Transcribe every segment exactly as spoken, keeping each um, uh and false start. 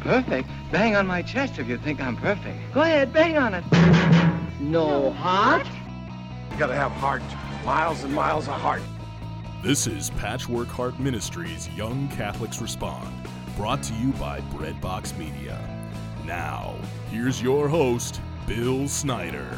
Perfect? Bang on my chest if you think I'm perfect. Go ahead, bang on it. No heart? You gotta have heart. Miles and miles of heart. This is Patchwork Heart Ministries Young Catholics Respond, brought to you by Breadbox Media. Now, here's your host, Bill Snyder.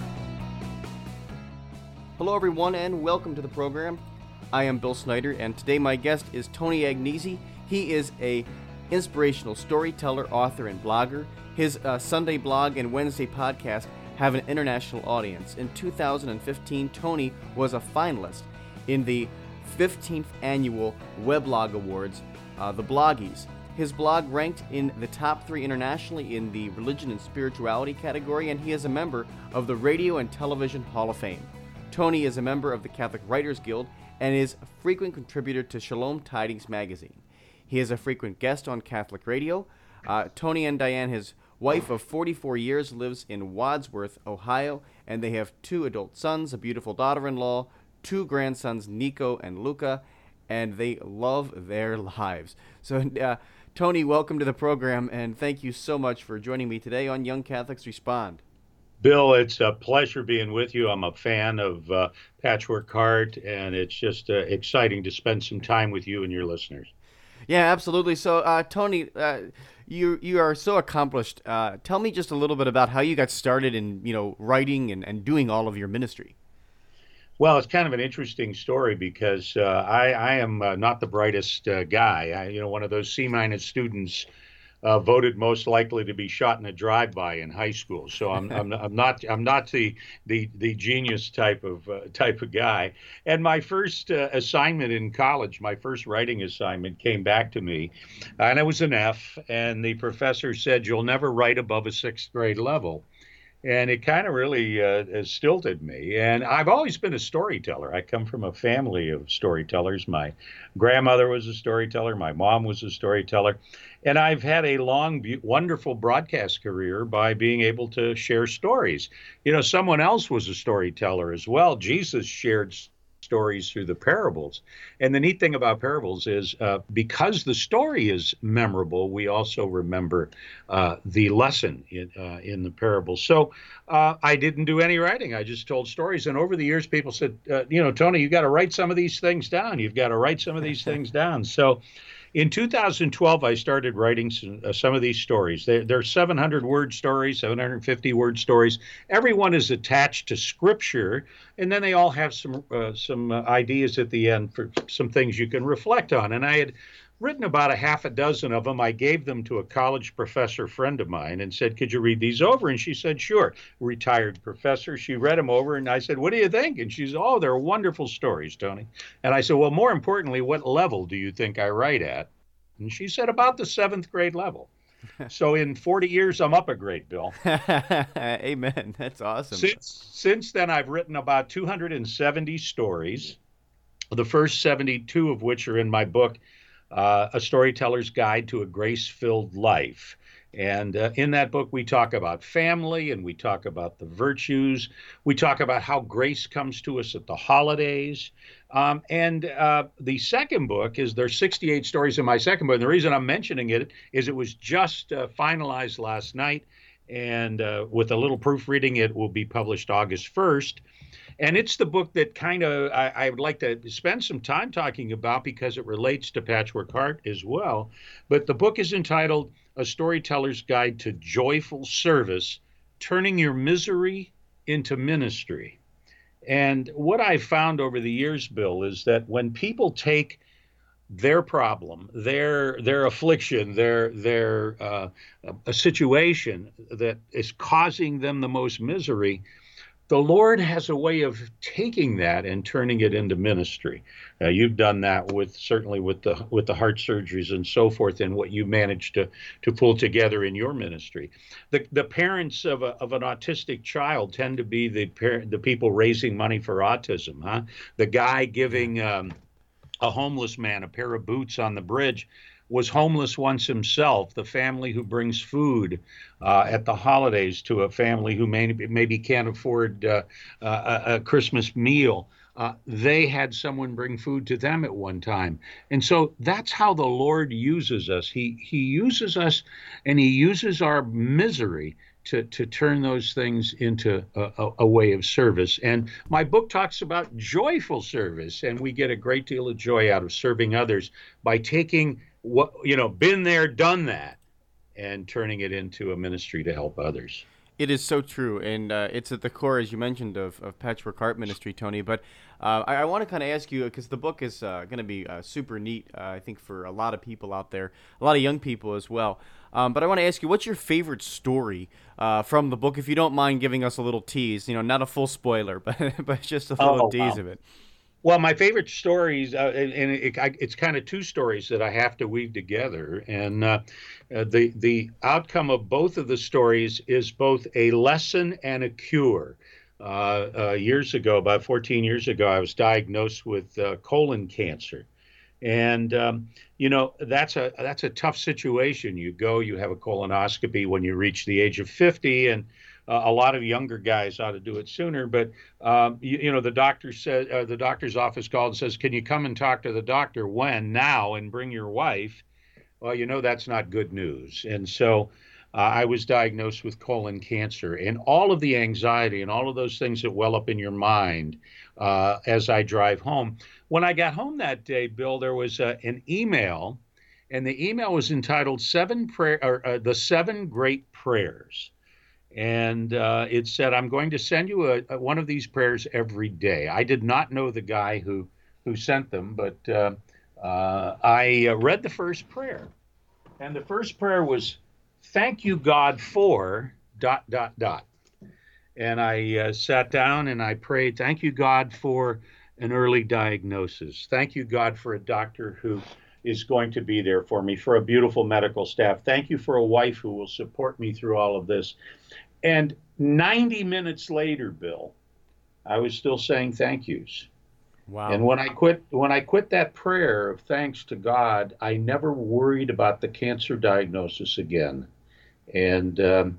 Hello everyone and welcome to the program. I am Bill Snyder and today my guest is Tony Agnesi. He is a inspirational storyteller, author, and blogger. His uh, Sunday blog and Wednesday podcast have an international audience. In two thousand fifteen, Tony was a finalist in the fifteenth Annual Weblog Awards, uh, the Bloggies. His blog ranked in the top three internationally in the religion and spirituality category, and he is a member of the Radio and Television Hall of Fame. Tony is a member of the Catholic Writers Guild and is a frequent contributor to Shalom Tidings magazine. He is a frequent guest on Catholic radio. Uh, Tony and Diane, his wife of forty-four years, lives in Wadsworth, Ohio, and they have two adult sons, a beautiful daughter-in-law, two grandsons, Nico and Luca, and they love their lives. So, uh, Tony, welcome to the program, and thank you so much for joining me today on Young Catholics Respond. Bill, it's a pleasure being with you. I'm a fan of uh, Patchwork Heart, and it's just uh, exciting to spend some time with you and your listeners. Yeah, absolutely. So, uh, Tony, uh, you you are so accomplished. Uh, tell me just a little bit about how you got started in, you know, writing and, and doing all of your ministry. Well, it's kind of an interesting story because uh, I, I am uh, not the brightest uh, guy. I, you know, one of those C-minus students uh, voted most likely to be shot in a drive-by in high school. So I'm I'm, I'm not I'm not the the the genius type of uh, type of guy. And my first uh, assignment in college, my first writing assignment, came back to me, and it was an F. And the professor said, "You'll never write above a sixth grade level." And it kind of really uh, stilted me. And I've always been a storyteller. I come from a family of storytellers. My grandmother was a storyteller. My mom was a storyteller. And I've had a long, be- wonderful broadcast career by being able to share stories. You know, someone else was a storyteller as well. Jesus shared stories through the parables. And the neat thing about parables is uh, because the story is memorable, we also remember uh, the lesson in, uh, in the parable. So uh, I didn't do any writing. I just told stories. And over the years, people said, uh, you know, Tony, you got to write some of these things down. You've got to write some of these things down. So in two thousand twelve, I started writing some, uh, some of these stories. They're, they're seven hundred word stories, seven hundred fifty word stories. Everyone is attached to scripture, and then they all have some uh, some uh, ideas at the end for some things you can reflect on. And I had written about a half a dozen of them. I gave them to a college professor friend of mine and said, "Could you read these over?" And she said, "Sure." Retired professor. She read them over, and I said, "What do you think?" And she said, "Oh, they're wonderful stories, Tony." And I said, "Well, more importantly, what level do you think I write at?" And she said, "About the seventh grade level." So in forty years, I'm up a grade, Bill. Amen. That's awesome. Since, since then, I've written about two hundred seventy stories, the first seventy-two of which are in my book, uh, A Storyteller's Guide to a Grace-Filled Life. And uh, in that book, we talk about family, and we talk about the virtues. We talk about how grace comes to us at the holidays. Um, and uh, the second book is, there's sixty-eight stories in my second book. And the reason I'm mentioning it is it was just uh, finalized last night. And uh, with a little proofreading, it will be published August first. And it's the book that kind of I, I would like to spend some time talking about because it relates to Patchwork Heart as well. But the book is entitled A Storyteller's Guide to Joyful Service, Turning Your Misery into Ministry. And what I've found over the years, Bill, is that when people take their problem, their their affliction, their their uh, a situation that is causing them the most misery, the Lord has a way of taking that and turning it into ministry. Uh, you've done that with certainly with the with the heart surgeries and so forth, and what you managed to to pull together in your ministry. The the parents of a, of an autistic child tend to be the par- the people raising money for autism. Huh? The guy giving um, a homeless man a pair of boots on the bridge was homeless once himself. The family who brings food uh, at the holidays to a family who may, maybe can't afford uh, a, a Christmas meal. uh, they had someone bring food to them at one time. And so that's how the Lord uses us. He he uses us, and he uses our misery to, to turn those things into a, a, a way of service. And my book talks about joyful service, and we get a great deal of joy out of serving others by taking what, you know, been there, done that, and turning it into a ministry to help others. It is so true, and uh, it's at the core, as you mentioned, of, of Patchwork Heart Ministry, Tony. But uh, I, I want to kind of ask you, because the book is uh, going to be uh, super neat, uh, I think, for a lot of people out there, a lot of young people as well. Um, but I want to ask you, what's your favorite story uh, from the book, if you don't mind giving us a little tease? You know, not a full spoiler, but but just a little oh, tease wow. of it. Well, my favorite stories, uh, and it, it, it's kind of two stories that I have to weave together. And uh, uh, the the outcome of both of the stories is both a lesson and a cure. Uh, uh, years ago, about fourteen years ago, I was diagnosed with uh, colon cancer. And, um, you know, that's a that's a tough situation. You go, you have a colonoscopy when you reach the age of fifty, and Uh, a lot of younger guys ought to do it sooner, but um, you, you know the doctor said uh, the doctor's office called and says, "Can you come and talk to the doctor when now and bring your wife?" Well, you know that's not good news, and so uh, I was diagnosed with colon cancer, and all of the anxiety and all of those things that well up in your mind uh, as I drive home. When I got home that day, Bill, there was uh, an email, and the email was entitled "Seven Prayer" or uh, the Seven Great Prayers. And uh, it said, "I'm going to send you a, a, one of these prayers every day." I did not know the guy who, who sent them, but uh, uh, I uh, read the first prayer. And the first prayer was, "Thank you, God, for dot, dot, dot." And I uh, sat down and I prayed, "Thank you, God, for an early diagnosis. Thank you, God, for a doctor who is going to be there for me, for a beautiful medical staff. Thank you for a wife who will support me through all of this." And ninety minutes later, Bill, I was still saying thank yous. Wow. And when I quit, when I quit that prayer of thanks to God, I never worried about the cancer diagnosis again. And, um,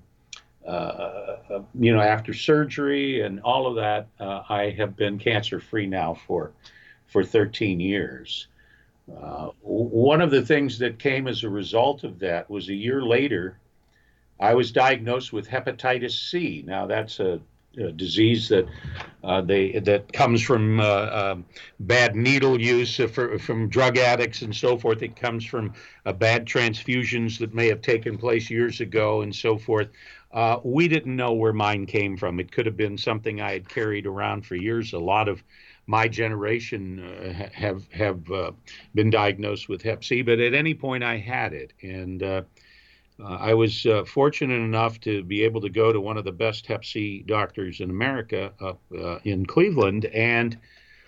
uh, you know, after surgery and all of that, uh, I have been cancer-free now for, for thirteen years. Uh, one of the things that came as a result of that was a year later, I was diagnosed with hepatitis C. Now that's a, a disease that uh, they that comes from uh, uh, bad needle use uh, for, from drug addicts and so forth. It comes from uh, bad transfusions that may have taken place years ago and so forth. Uh, we didn't know where mine came from. It could have been something I had carried around for years. A lot of my generation uh, have have uh, been diagnosed with hep C, but at any point I had it, and uh, uh, I was uh, fortunate enough to be able to go to one of the best hep C doctors in America up uh, in Cleveland, and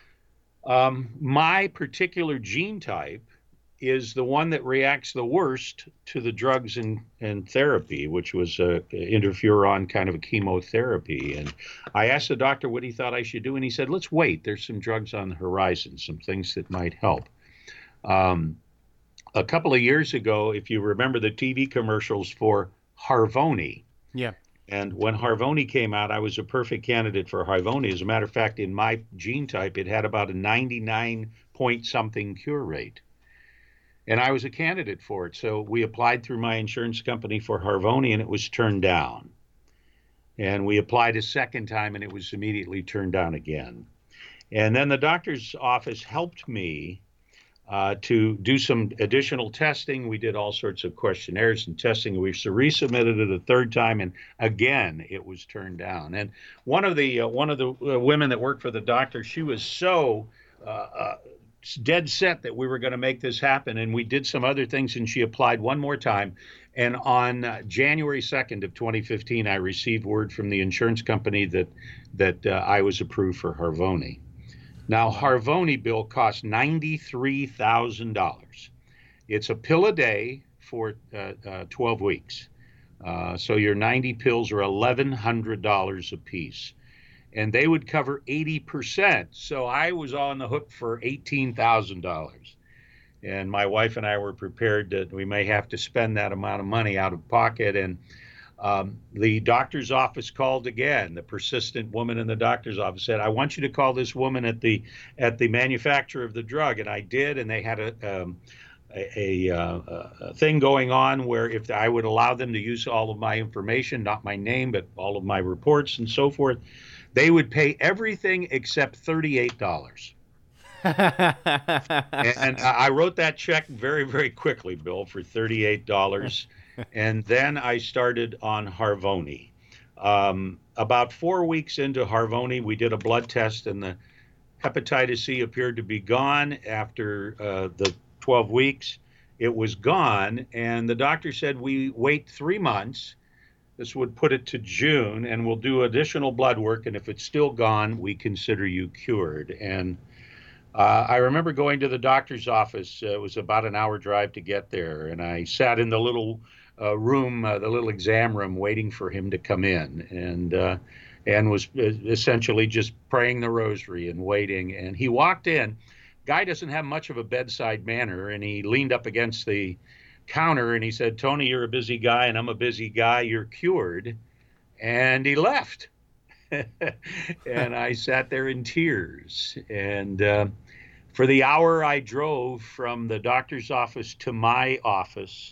um, my particular gene type is the one that reacts the worst to the drugs and, and therapy, which was uh, interferon kind of a chemotherapy. And I asked the doctor what he thought I should do, and he said, "Let's wait. There's some drugs on the horizon, some things that might help." Um, a couple of years ago, if you remember the T V commercials for Harvoni. Yeah. And when Harvoni came out, I was a perfect candidate for Harvoni. As a matter of fact, in my gene type, it had about a ninety-nine point something cure rate. And I was a candidate for it. So we applied through my insurance company for Harvoni, and it was turned down. And we applied a second time, and it was immediately turned down again. And then the doctor's office helped me uh, to do some additional testing. We did all sorts of questionnaires and testing. We resubmitted it a third time, and again, it was turned down. And one of the uh, one of the uh, women that worked for the doctor, she was so uh, uh, dead set that we were going to make this happen, and we did some other things, and she applied one more time. And on uh, January second of twenty fifteen, I received word from the insurance company that that uh, I was approved for Harvoni. Now, Harvoni, Bill, costs ninety-three thousand dollars. It's a pill a day for uh, uh, twelve weeks. Uh, so your ninety pills are eleven hundred dollars a piece. And they would cover eighty percent. So I was on the hook for eighteen thousand dollars. And my wife and I were prepared that we may have to spend that amount of money out of pocket. And Um, the doctor's office called again. The persistent woman in the doctor's office said, I want you to call this woman at the at the manufacturer of the drug. And I did, and they had a, um, a, a, uh, a thing going on where if I would allow them to use all of my information, not my name, but all of my reports and so forth, they would pay everything except thirty-eight dollars. and, and I wrote that check very, very quickly, Bill, for thirty-eight dollars. And then I started on Harvoni. Um, about four weeks into Harvoni, we did a blood test, and the hepatitis C appeared to be gone after uh, the twelve weeks. It was gone, and the doctor said, we wait three months. This would put it to June, and we'll do additional blood work, and if it's still gone, we consider you cured. And uh, I remember going to the doctor's office. Uh, it was about an hour drive to get there, and I sat in the little uh, room, uh, the little exam room, waiting for him to come in, and uh, and was essentially just praying the rosary and waiting. And he walked in. Guy doesn't have much of a bedside manner, and he leaned up against the counter and he said, Tony, you're a busy guy, and I'm a busy guy. You're cured. And he left. And I sat there in tears. And uh, for the hour I drove from the doctor's office to my office,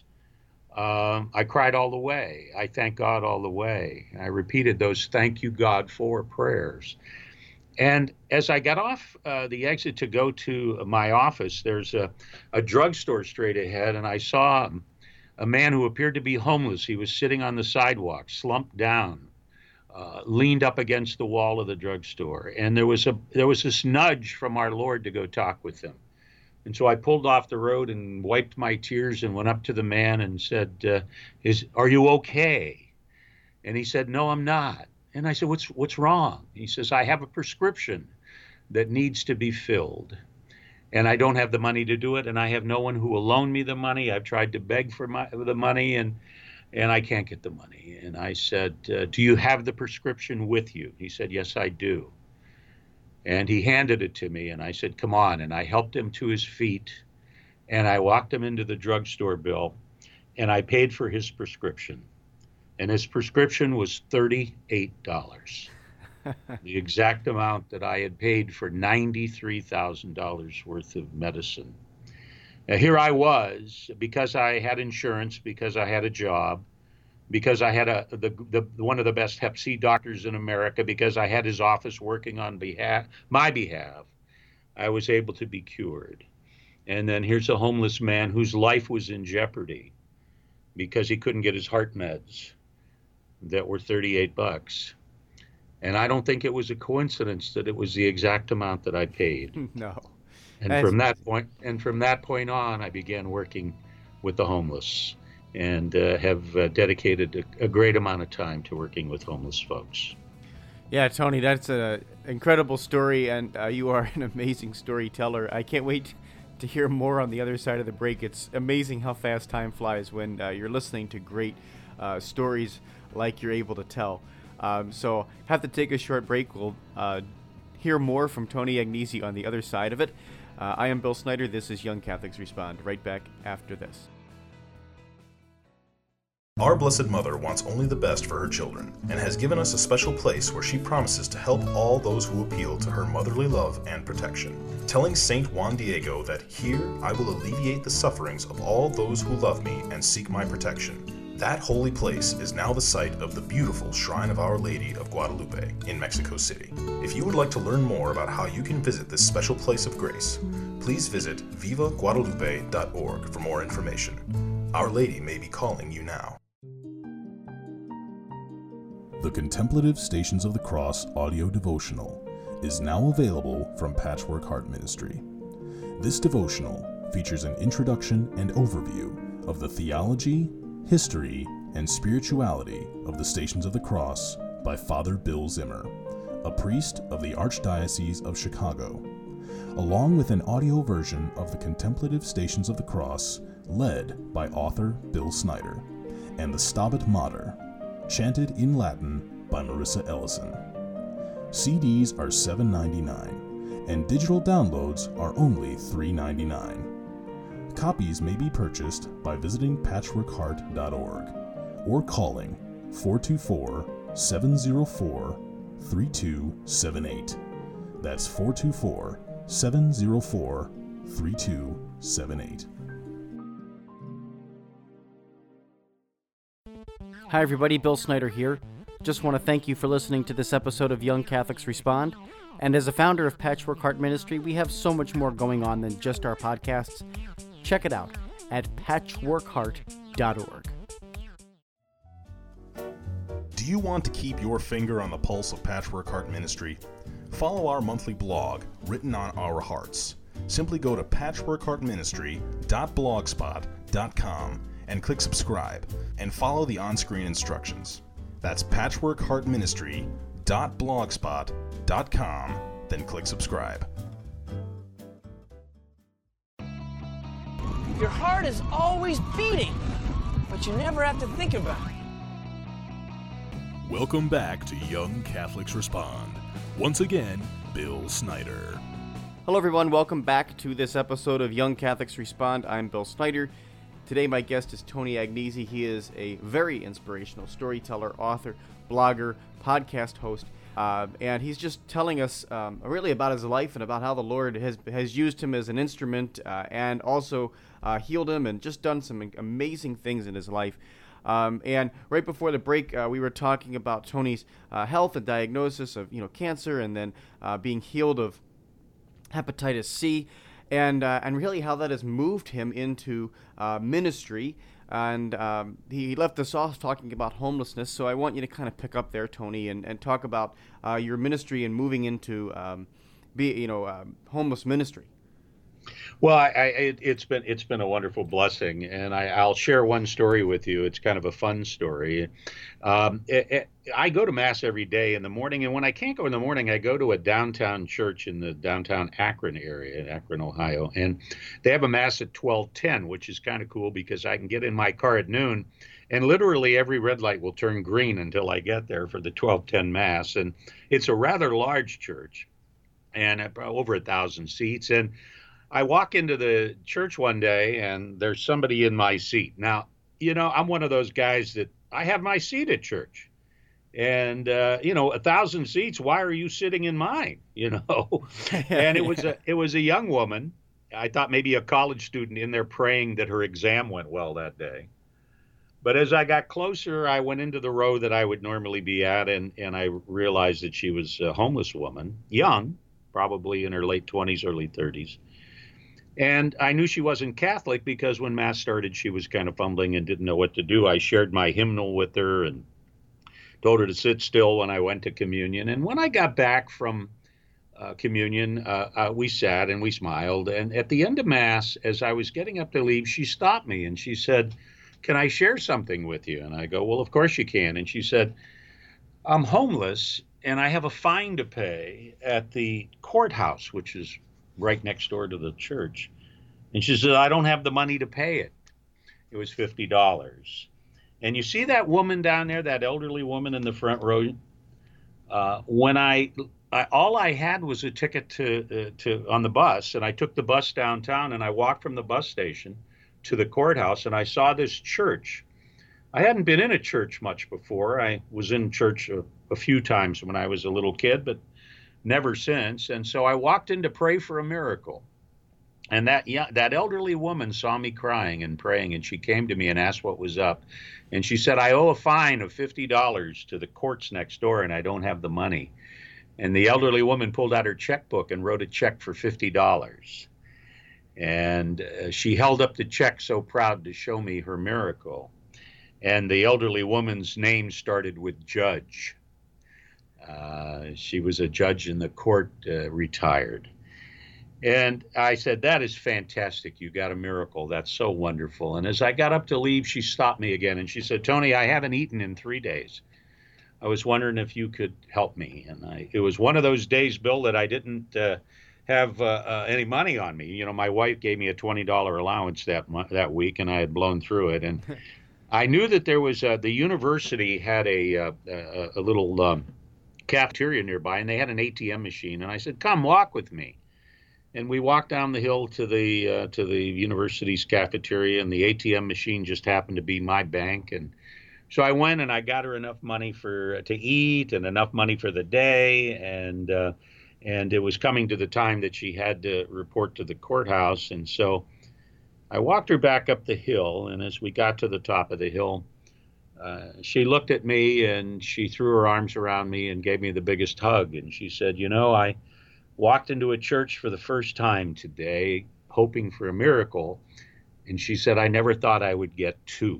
um, I cried all the way. I thank God all the way. I repeated those thank you, God, for prayers. And as I got off uh, the exit to go to my office, there's a, a drugstore straight ahead, and I saw a man who appeared to be homeless. He was sitting on the sidewalk, slumped down, uh, leaned up against the wall of the drugstore. And there was a there was this nudge from our Lord to go talk with him. And so I pulled off the road and wiped my tears and went up to the man and said, uh, "Is are you okay?" And he said, "No, I'm not." And I said, what's what's wrong? He says, I have a prescription that needs to be filled, and I don't have the money to do it, and I have no one who will loan me the money. I've tried to beg for my, the money, and and I can't get the money. And I said, uh, do you have the prescription with you? He said, yes, I do. And he handed it to me, and I said, come on. And I helped him to his feet, and I walked him into the drugstore, Bill, and I paid for his prescription. And his prescription was thirty-eight dollars, the exact amount that I had paid for ninety-three thousand dollars worth of medicine. Now, here I was, because I had insurance, because I had a job, because I had a the, the one of the best Hep C doctors in America, because I had his office working on behalf my behalf, I was able to be cured. And then here's a homeless man whose life was in jeopardy because he couldn't get his heart meds that were thirty-eight bucks. And I don't think it was a coincidence that it was the exact amount that I paid. No. And That's... from that point and from that point on, I began working with the homeless, and uh, have uh, dedicated a, a great amount of time to working with homeless folks. Yeah, Tony, that's an incredible story, and uh, you are an amazing storyteller. I can't wait to hear more on the other side of the break. It's amazing how fast time flies when uh, you're listening to great uh, stories like you're able to tell. Um, so have to take a short break. We'll uh, hear more from Tony Agnesi on the other side of it. Uh, I am Bill Snyder. This is Young Catholics Respond. Right back after this. Our Blessed Mother wants only the best for her children and has given us a special place where she promises to help all those who appeal to her motherly love and protection. Telling Saint Juan Diego that here I will alleviate the sufferings of all those who love me and seek my protection. That holy place is now the site of the beautiful Shrine of Our Lady of Guadalupe in Mexico City. If you would like to learn more about how you can visit this special place of grace, please visit viva guadalupe dot org for more information. Our Lady may be calling you now. The Contemplative Stations of the Cross audio devotional is now available from Patchwork Heart Ministry. This devotional features an introduction and overview of the theology, history, and spirituality of the Stations of the Cross by Father Bill Zimmer, a priest of the Archdiocese of Chicago, along with an audio version of the Contemplative Stations of the Cross led by author Bill Snyder, and the Stabat Mater, chanted in Latin by Marissa Ellison. C Ds are seven dollars and ninety-nine cents, and digital downloads are only three dollars and ninety-nine cents. Copies may be purchased by visiting patchwork heart dot org or calling four two four, seven zero four, three two seven eight. That's four two four, seven zero four, three two seven eight. Hi everybody, Bill Snyder here. Just want to thank you for listening to this episode of Young Catholics Respond. And as a founder of Patchwork Heart Ministry, we have so much more going on than just our podcasts. Check it out at patchwork heart dot org. Do you want to keep your finger on the pulse of Patchwork Heart Ministry? Follow our monthly blog, Written on Our Hearts. Simply go to patchwork heart ministry dot blogspot dot com and click subscribe, and follow the on-screen instructions. That's patchwork heart ministry dot blogspot dot com, then click subscribe. Your heart is always beating, but you never have to think about it. Welcome back to Young Catholics Respond. Once again, Bill Snyder. Hello everyone, welcome back to this episode of Young Catholics Respond. I'm Bill Snyder. Today my guest is Tony Agnesi. He is a very inspirational storyteller, author, blogger, podcast host, uh, and he's just telling us um, really about his life and about how the Lord has has used him as an instrument uh, and also uh, healed him and just done some amazing things in his life. Um, and right before the break, uh, we were talking about Tony's uh, health and diagnosis of you know cancer, and then uh, being healed of hepatitis C. And uh, and really how that has moved him into uh, ministry. And um, he left us off talking about homelessness. So I want you to kind of pick up there, Tony, and, and talk about uh, your ministry and moving into um, be you know um, homeless ministry. Well, I, I, it, it's been it's been a wonderful blessing, and I, I'll share one story with you. It's kind of a fun story. Um, it, it, I go to Mass every day in the morning, and when I can't go in the morning, I go to a downtown church in the downtown Akron area, in Akron, Ohio, and they have a Mass at twelve ten, which is kind of cool because I can get in my car at noon, and literally every red light will turn green until I get there for the twelve ten Mass, and it's a rather large church, and over a thousand seats, and I walk into the church one day and there's somebody in my seat. Now, you know, I'm one of those guys that I have my seat at church. And, uh, you know, a thousand seats, why are you sitting in mine? You know, and it was a it was a young woman. I thought maybe a college student in there praying that her exam went well that day. But as I got closer, I went into the row that I would normally be at, and, and I realized that she was a homeless woman, young, probably in her late twenties, early thirties. And I knew she wasn't Catholic because when Mass started, she was kind of fumbling and didn't know what to do. I shared my hymnal with her and told her to sit still when I went to communion. And when I got back from uh, communion, uh, uh, we sat and we smiled. And at the end of Mass, as I was getting up to leave, she stopped me and she said, "Can I share something with you?" And I go, "Well, of course you can." And she said, "I'm homeless and I have a fine to pay at the courthouse, which is right next door to the church." And she said, "I don't have the money to pay it." It was fifty dollars. And you see that woman down there, that elderly woman in the front row? Uh, when I, I, all I had was a ticket to, uh, to on the bus, and I took the bus downtown, and I walked from the bus station to the courthouse, and I saw this church. I hadn't been in a church much before. I was in church a, a few times when I was a little kid, but never since. And so I walked in to pray for a miracle. And that yeah, that elderly woman saw me crying and praying, and she came to me and asked what was up. And she said, "I owe a fine of fifty dollars to the courts next door, and I don't have the money." And the elderly woman pulled out her checkbook and wrote a check for fifty dollars. And uh, she held up the check so proud to show me her miracle. And the elderly woman's name started with Judge. Uh, she was a judge in the court, uh, retired. And I said, "That is fantastic. You got a miracle. That's so wonderful." And as I got up to leave, she stopped me again. And she said, "Tony, I haven't eaten in three days. I was wondering if you could help me." And I, it was one of those days, Bill, that I didn't uh, have uh, uh, any money on me. You know, my wife gave me a twenty dollars allowance that mo- that week, and I had blown through it. And I knew that there was uh, the university had a, uh, a, a little um, cafeteria nearby, and they had an A T M machine. And I said, "Come walk with me." And we walked down the hill to the uh, to the university's cafeteria, and the A T M machine just happened to be my bank. And So I went and I got her enough money for to eat and enough money for the day, and uh, and it was coming to the time that she had to report to the courthouse, and so I walked her back up the hill, and as we got to the top of the hill, uh, she looked at me and she threw her arms around me and gave me the biggest hug, and she said, "You know, I walked into a church for the first time today, hoping for a miracle," and she said, "I never thought I would get two."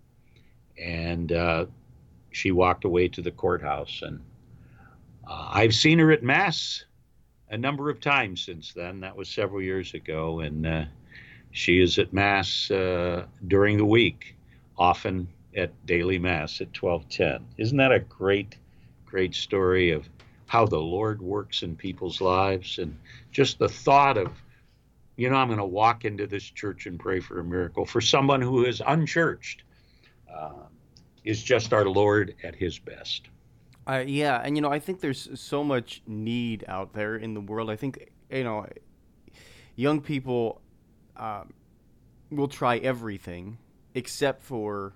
And uh, she walked away to the courthouse. And uh, I've seen her at Mass a number of times since then. That was several years ago. And uh, she is at Mass uh, during the week, often at daily Mass at twelve ten. Isn't that a great, great story of how the Lord works in people's lives? And just the thought of, you know, I'm going to walk into this church and pray for a miracle for someone who is unchurched. Uh, is just our Lord at his best. Uh, yeah, and you know, I think there's so much need out there in the world. I think, you know, young people um, will try everything except for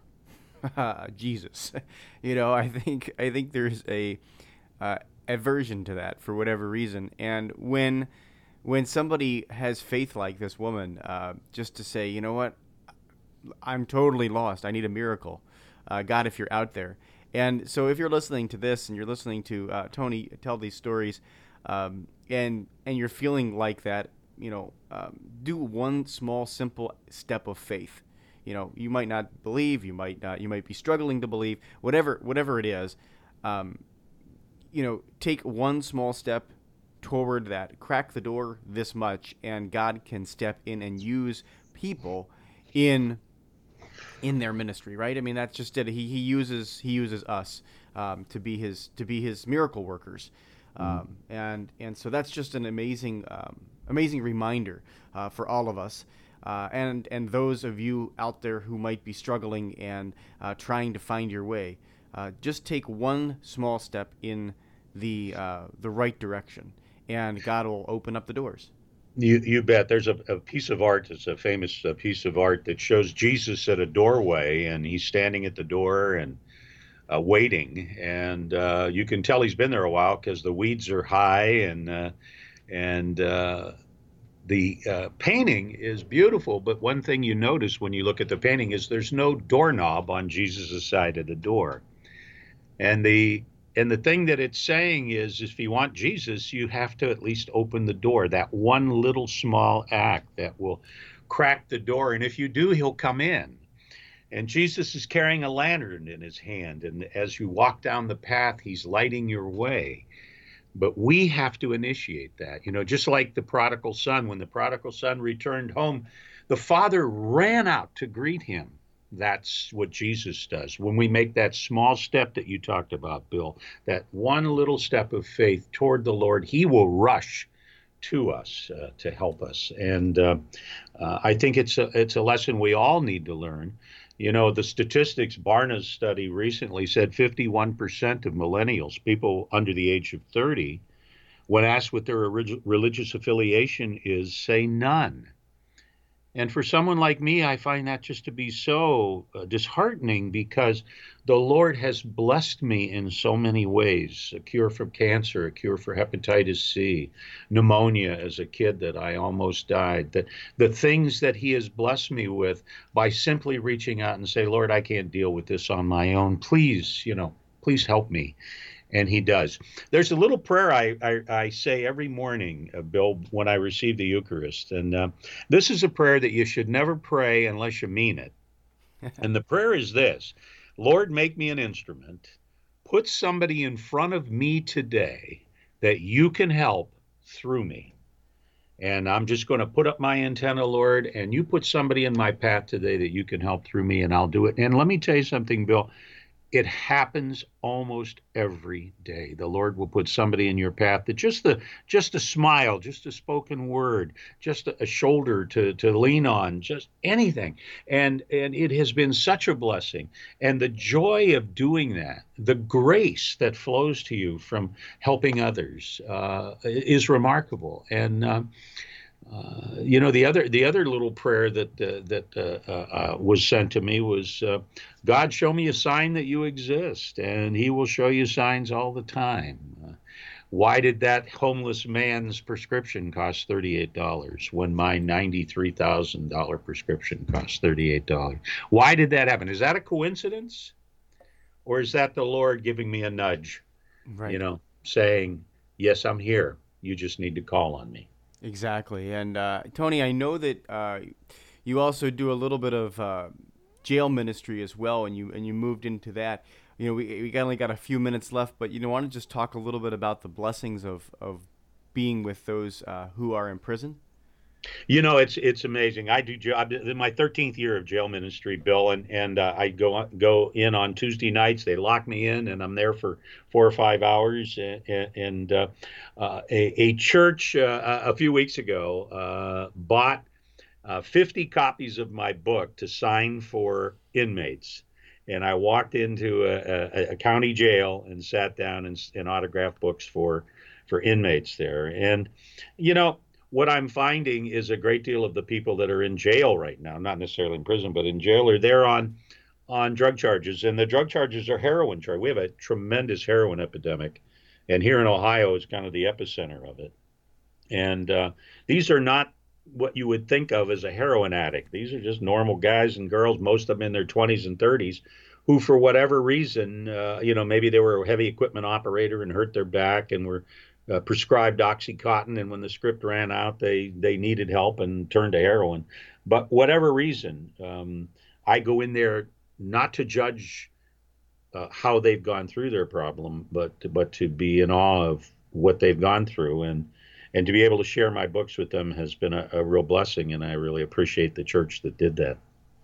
Jesus. You know, I think I think there's a uh, aversion to that for whatever reason. And when when somebody has faith like this woman, uh, just to say, you know what, I'm totally lost. I need a miracle. Uh, God, if you're out there. And so if you're listening to this and you're listening to uh, Tony tell these stories, um, and and you're feeling like that, you know, um, do one small, simple step of faith. You know, you might not believe, you might not, you might be struggling to believe, whatever whatever it is. Um, you know, take one small step toward that. Crack the door this much, and God can step in and use people in. in their ministry, right? I mean, that's just it. He he uses he uses us um, to be his to be his miracle workers, um, mm. and and so that's just an amazing um, amazing reminder uh, for all of us, uh, and and those of you out there who might be struggling and uh, trying to find your way. Uh, just take one small step in the uh, the right direction, and God will open up the doors. You you bet. There's a, a piece of art, it's a famous uh, piece of art that shows Jesus at a doorway, and he's standing at the door and uh, waiting. And uh, you can tell he's been there a while because the weeds are high, and uh, and uh, the uh, painting is beautiful. But one thing you notice when you look at the painting is there's no doorknob on Jesus' side of the door. And the And the thing that it's saying is, if you want Jesus, you have to at least open the door, that one little small act that will crack the door. And if you do, he'll come in. And Jesus is carrying a lantern in his hand. And as you walk down the path, he's lighting your way. But we have to initiate that. You know, just like the prodigal son, when the prodigal son returned home, the father ran out to greet him. That's what Jesus does. When we make that small step that you talked about, Bill, that one little step of faith toward the Lord, he will rush to us uh, to help us. And uh, uh, I think it's a, it's a lesson we all need to learn. You know, the statistics, Barna's study recently said fifty-one percent of millennials, people under the age of thirty, when asked what their orig- religious affiliation is, say none. And for someone like me, I find that just to be so uh, disheartening, because the Lord has blessed me in so many ways. A cure from cancer, a cure for hepatitis C, pneumonia as a kid that I almost died. That the things that he has blessed me with by simply reaching out and say, Lord, I can't deal with this on my own. Please, you know, please help me. And he does. There's a little prayer I, I, I say every morning, uh, Bill, when I receive the Eucharist. And uh, this is a prayer that you should never pray unless you mean it. And the prayer is this: Lord, make me an instrument. Put somebody in front of me today that you can help through me. And I'm just going to put up my antenna, Lord, and you put somebody in my path today that you can help through me, and I'll do it. And let me tell you something, Bill. It happens almost every day. The Lord will put somebody in your path that just the just a smile, just a spoken word, just a, a shoulder to to lean on, just anything. And and it has been such a blessing. And the joy of doing that, the grace that flows to you from helping others uh, is remarkable. And uh, Uh, you know, the other the other little prayer that uh, that uh, uh, was sent to me was, uh, God, show me a sign that you exist, and He will show you signs all the time. Uh, why did that homeless man's prescription cost thirty-eight dollars when my ninety-three thousand dollars prescription cost thirty-eight dollars? Why did that happen? Is that a coincidence, or is that the Lord giving me a nudge? Right. You know, saying, yes, I'm here. You just need to call on me. Exactly. And uh, Tony, I know that uh, you also do a little bit of uh, jail ministry as well, and you and you moved into that. You know, we we only got a few minutes left, but you know, want to just talk a little bit about the blessings of, of being with those uh, who are in prison? You know, it's it's amazing. I do I'm in my thirteenth year of jail ministry, Bill, and and uh, I go go in on Tuesday nights. They lock me in, and I'm there for four or five hours. And, and uh, uh, a, a church uh, a few weeks ago uh, bought uh, fifty copies of my book to sign for inmates. And I walked into a, a, a county jail and sat down and, and autographed books for for inmates there. And you know, what I'm finding is a great deal of the people that are in jail right now, not necessarily in prison, but in jail, are there on on drug charges. And the drug charges are heroin charges. We have a tremendous heroin epidemic. And here in Ohio is kind of the epicenter of it. And uh, these are not what you would think of as a heroin addict. These are just normal guys and girls, most of them in their twenties and thirties, who for whatever reason, uh, you know, maybe they were a heavy equipment operator and hurt their back and were Uh, prescribed Oxycontin, and when the script ran out, they they needed help and turned to heroin. But whatever reason, um, I go in there not to judge uh, how they've gone through their problem, but but to be in awe of what they've gone through, and and to be able to share my books with them has been a, a real blessing, and I really appreciate the church that did that.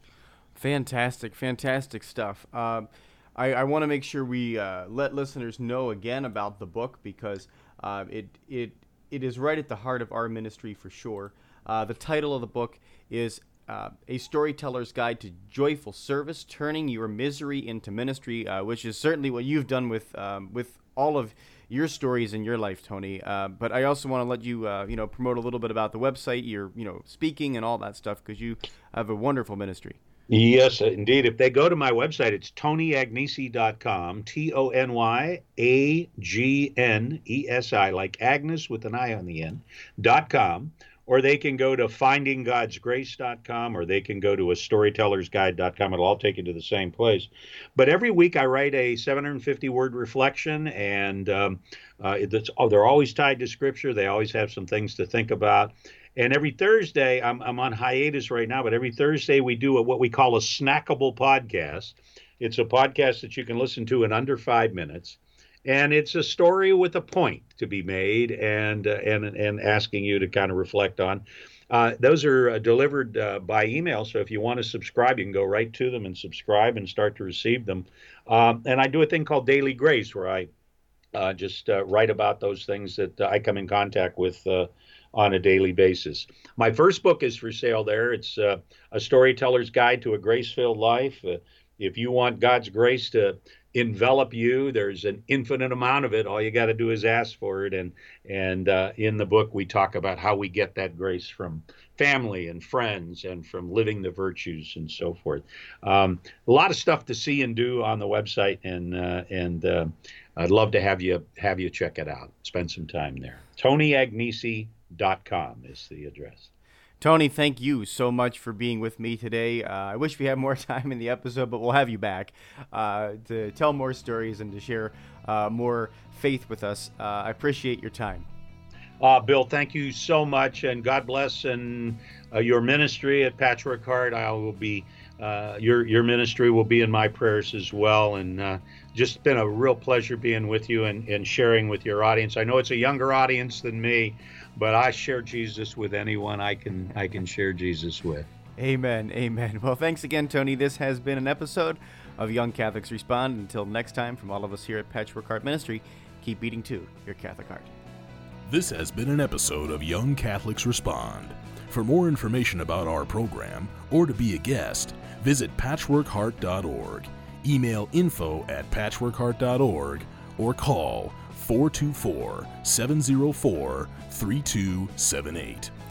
Fantastic, fantastic stuff. Uh, I, I want to make sure we uh, let listeners know again about the book, because Uh, it it it is right at the heart of our ministry for sure. Uh, the title of the book is uh, A Storyteller's Guide to Joyful Service: Turning Your Misery into Ministry, uh, which is certainly what you've done with um, with all of your stories in your life, Tony. Uh, but I also want to let you uh, you know promote a little bit about the website, your you know speaking and all that stuff, because you have a wonderful ministry. Yes, indeed. If they go to my website, it's tony agnesi dot com, T O N Y A G N E S I, like Agnes with an I on the end, dot com. Or they can go to finding gods grace dot com, or they can go to a storytellers guide dot com. It'll all take you to the same place. But every week I write a seven hundred fifty word reflection, and um, uh, it's, oh, they're always tied to Scripture. They always have some things to think about. And every Thursday, I'm, I'm on hiatus right now, but every Thursday we do a, what we call a snackable podcast. It's a podcast that you can listen to in under five minutes. And it's a story with a point to be made, and uh, and and asking you to kind of reflect on. Uh, those are uh, delivered uh, by email, so if you want to subscribe, you can go right to them and subscribe and start to receive them. Um, and I do a thing called Daily Grace, where I uh, just uh, write about those things that uh, I come in contact with uh, on a daily basis. My first book is for sale there. It's uh, A Storyteller's Guide to a Grace-Filled Life. Uh, if you want God's grace to envelop you, there's an infinite amount of it. All you got to do is ask for it. And and uh, in the book, we talk about how we get that grace from family and friends, and from living the virtues and so forth. Um, a lot of stuff to see and do on the website, and uh, and uh, I'd love to have you have you check it out. Spend some time there. tony agnesi dot com is the address. Tony, thank you so much for being with me today. Uh, I wish we had more time in the episode, but we'll have you back uh, to tell more stories and to share uh, more faith with us. Uh, I appreciate your time. Uh, Bill, thank you so much, and God bless and uh, your ministry at Patchwork Heart. I will be uh, your your ministry will be in my prayers as well, and uh, just been a real pleasure being with you and, and sharing with your audience. I know it's a younger audience than me, but I share Jesus with anyone I can I can share Jesus with. Amen. Amen. Well, thanks again, Tony. This has been an episode of Young Catholics Respond. Until next time, from all of us here at Patchwork Heart Ministry, keep beating to your Catholic heart. This has been an episode of Young Catholics Respond. For more information about our program, or to be a guest, visit patchwork heart dot org, email info at patchwork heart dot org, or call four two four, seven zero four, three two seven eight.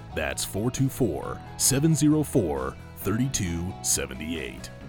That's four two four, seven zero four, three two seven eight.